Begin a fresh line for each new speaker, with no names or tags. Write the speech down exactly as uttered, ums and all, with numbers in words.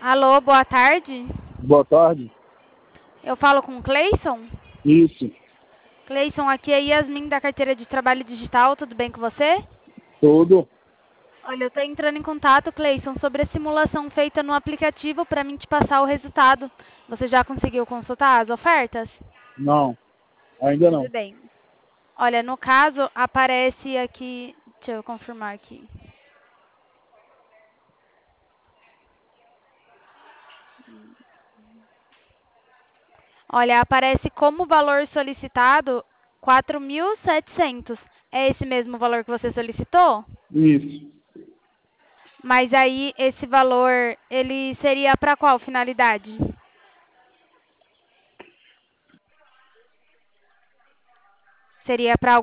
Alô, boa tarde.
Boa tarde.
Eu falo com o Cleison?
Isso.
Cleison, aqui é Yasmin da carteira de trabalho digital, tudo bem com você?
Tudo.
Olha, eu estou entrando em contato, Cleison, sobre a simulação feita no aplicativo para mim te passar o resultado. Você já conseguiu consultar as ofertas?
Não, ainda
Tudo
não.
bem. Olha, no caso, aparece aqui... Deixa eu confirmar aqui. Olha, aparece como valor solicitado quatro mil e setecentos. É esse mesmo valor que você solicitou?
Isso.
Mas aí esse valor, ele seria para qual finalidade? Seria para